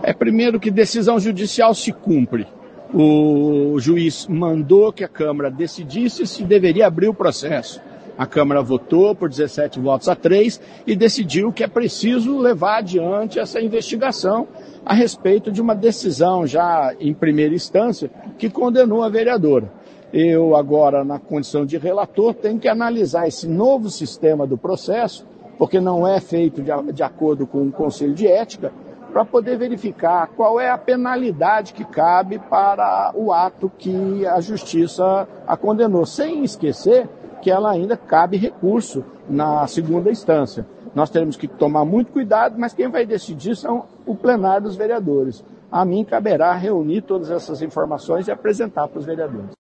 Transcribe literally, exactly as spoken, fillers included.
É, primeiro que decisão judicial se cumpre. O juiz mandou que a Câmara decidisse se deveria abrir o processo. A Câmara votou por dezessete votos a três e decidiu que é preciso levar adiante essa investigação a respeito de uma decisão já em primeira instância que condenou a vereadora. Eu agora, na condição de relator, tenho que analisar esse novo sistema do processo, porque não é feito de, de acordo com o Conselho de Ética, para poder verificar qual é a penalidade que cabe para o ato que a Justiça a condenou, sem esquecer que ela ainda cabe recurso na segunda instância. Nós teremos que tomar muito cuidado, mas quem vai decidir são o plenário dos vereadores. A mim caberá reunir todas essas informações e apresentar para os vereadores.